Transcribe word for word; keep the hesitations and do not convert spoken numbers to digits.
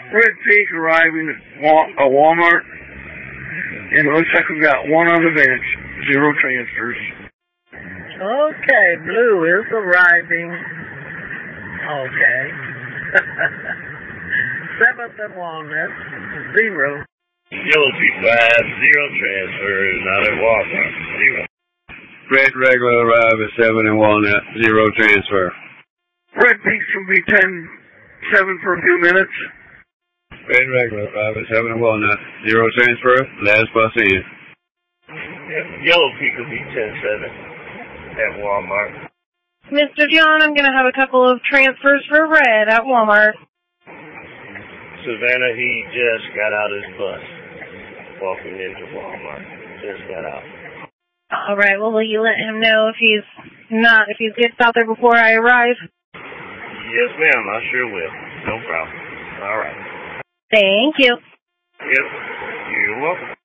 Red Peak arriving at Wal- uh, Walmart. And it looks like we've got one on the bench. Zero transfers. Okay, Blue is arriving. Okay. Seventh and Walnut, zero. Yellow Peak five, zero transfers out at Walmart, zero. Red regular arrive at seven and Walnut, zero transfer. Red Peaks will be ten seven for a few minutes. Red regular arrive at seven and Walnut, zero transfer, last bus in. Yellow Peak will be ten seven at Walmart. Mister John, I'm going to have a couple of transfers for Red at Walmart. Savannah, he just got out of his bus, walking into Walmart. Just got out. All right, well, will you let him know if he's not, if he gets out there before I arrive? Yes, ma'am, I sure will. No problem. All right. Thank you. Yep, you're welcome.